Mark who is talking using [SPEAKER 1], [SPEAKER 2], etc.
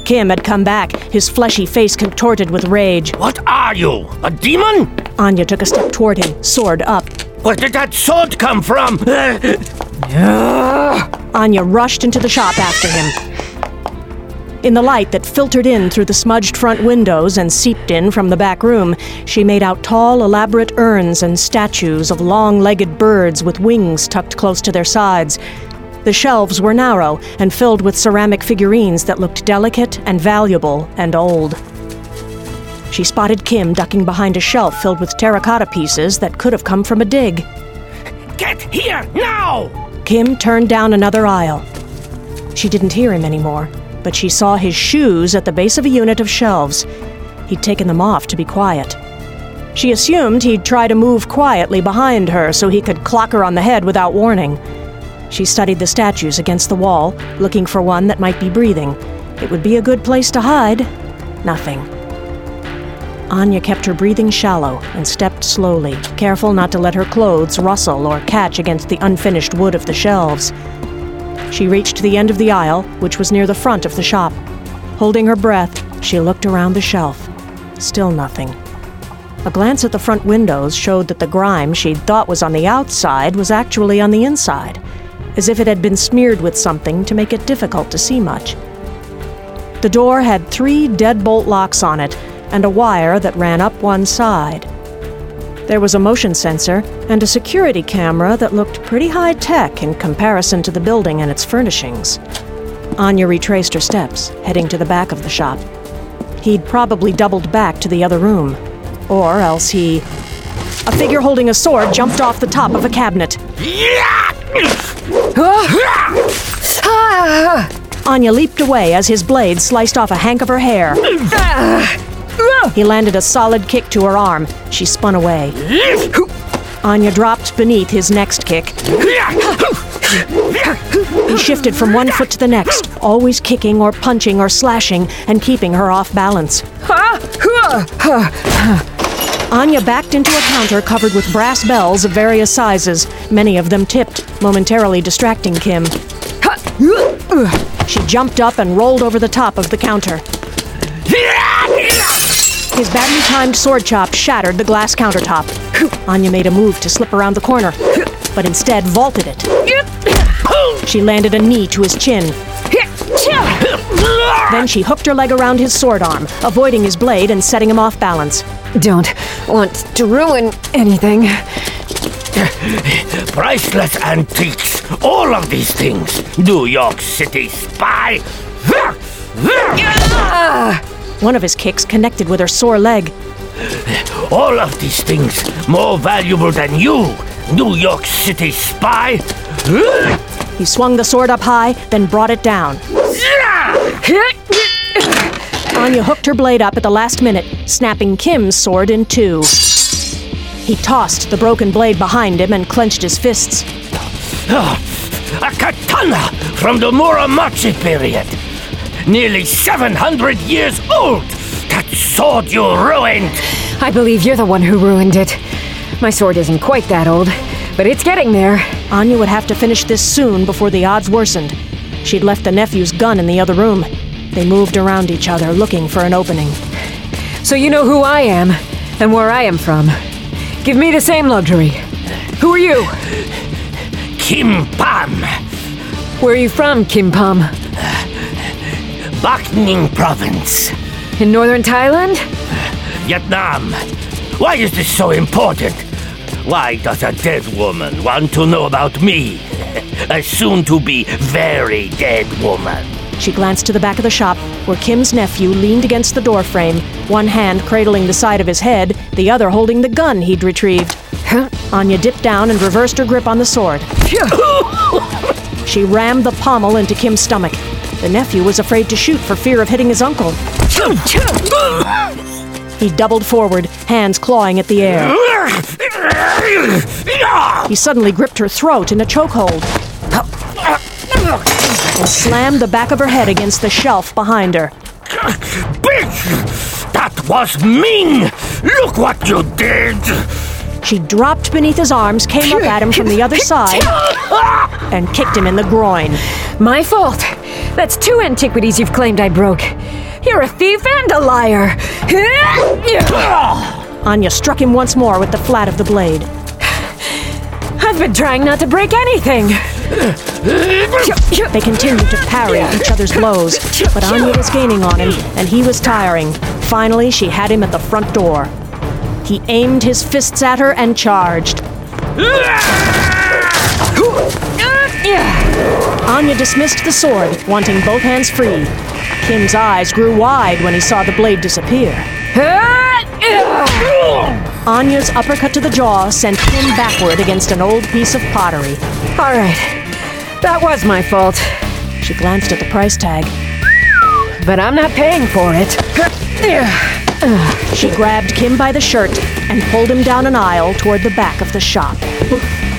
[SPEAKER 1] Kim had come back, his fleshy face contorted with rage.
[SPEAKER 2] What are you, a demon?
[SPEAKER 1] Anya took a step toward him, sword up.
[SPEAKER 2] Where did that sword come from?
[SPEAKER 1] Anya rushed into the shop after him. In the light that filtered in through the smudged front windows and seeped in from the back room, she made out tall, elaborate urns and statues of long-legged birds with wings tucked close to their sides. The shelves were narrow and filled with ceramic figurines that looked delicate and valuable and old. She spotted Kim ducking behind a shelf filled with terracotta pieces that could have come from a dig.
[SPEAKER 2] Get here, now!
[SPEAKER 1] Kim turned down another aisle. She didn't hear him anymore, but she saw his shoes at the base of a unit of shelves. He'd taken them off to be quiet. She assumed he'd try to move quietly behind her so he could clock her on the head without warning. She studied the statues against the wall, looking for one that might be breathing. It would be a good place to hide. Nothing. Anya kept her breathing shallow and stepped slowly, careful not to let her clothes rustle or catch against the unfinished wood of the shelves. She reached the end of the aisle, which was near the front of the shop. Holding her breath, she looked around the shelf. Still nothing. A glance at the front windows showed that the grime she'd thought was on the outside was actually on the inside, as if it had been smeared with something to make it difficult to see much. The door had 3 deadbolt locks on it and a wire that ran up one side. There was a motion sensor and a security camera that looked pretty high-tech in comparison to the building and its furnishings. Anya retraced her steps, heading to the back of the shop. He'd probably doubled back to the other room. Or else A figure holding a sword jumped off the top of a cabinet. Anya leaped away as his blade sliced off a hank of her hair. He landed a solid kick to her arm. She spun away. Anya dropped beneath his next kick. He shifted from one foot to the next, always kicking or punching or slashing and keeping her off balance. Anya backed into a counter covered with brass bells of various sizes, many of them tipped, momentarily distracting Kim. She jumped up and rolled over the top of the counter. His badly timed sword chop shattered the glass countertop. Anya made a move to slip around the corner, but instead vaulted it. She landed a knee to his chin. Then she hooked her leg around his sword arm, avoiding his blade and setting him off balance.
[SPEAKER 3] Don't want to ruin anything.
[SPEAKER 2] Priceless antiques, all of these things. New York City spy.
[SPEAKER 1] One of his kicks connected with her sore leg.
[SPEAKER 2] All of these things more valuable than you, New York City spy.
[SPEAKER 1] He swung the sword up high, then brought it down. Anya hooked her blade up at the last minute, snapping Kim's sword in 2. He tossed the broken blade behind him and clenched his fists.
[SPEAKER 2] A katana from the Muromachi period. Nearly 700 years old! That sword you ruined!
[SPEAKER 3] I believe you're the one who ruined it. My sword isn't quite that old, but it's getting there.
[SPEAKER 1] Anya would have to finish this soon before the odds worsened. She'd left the nephew's gun in the other room. They moved around each other, looking for an opening.
[SPEAKER 3] So you know who I am, and where I am from. Give me the same luxury. Who are you?
[SPEAKER 2] Kim Pam.
[SPEAKER 3] Where are you from, Kim Pam?
[SPEAKER 2] Bắc Ninh Province.
[SPEAKER 3] In northern Thailand?
[SPEAKER 2] Vietnam. Why is this so important? Why does a dead woman want to know about me? A soon-to-be very dead woman.
[SPEAKER 1] She glanced to the back of the shop, where Kim's nephew leaned against the doorframe, one hand cradling the side of his head, the other holding the gun he'd retrieved. Anya dipped down and reversed her grip on the sword. She rammed the pommel into Kim's stomach. The nephew was afraid to shoot for fear of hitting his uncle. He doubled forward, hands clawing at the air. He suddenly gripped her throat in a chokehold and slammed the back of her head against the shelf behind her.
[SPEAKER 2] Bitch! That was mean! Look what you did!
[SPEAKER 1] She dropped beneath his arms, came up at him from the other side, and kicked him in the groin.
[SPEAKER 3] My fault. That's 2 antiquities you've claimed I broke. You're a thief and a liar.
[SPEAKER 1] Anya struck him once more with the flat of the blade.
[SPEAKER 3] I've been trying not to break anything.
[SPEAKER 1] They continued to parry each other's blows, but Anya was gaining on him, and he was tiring. Finally, she had him at the front door. He aimed his fists at her and charged. Anya dismissed the sword, wanting both hands free. Kim's eyes grew wide when he saw the blade disappear. Anya's uppercut to the jaw sent Kim backward against an old piece of pottery.
[SPEAKER 3] All right. That was my fault.
[SPEAKER 1] She glanced at the price tag.
[SPEAKER 3] But I'm not paying for it.
[SPEAKER 1] She grabbed Kim by the shirt and pulled him down an aisle toward the back of the shop.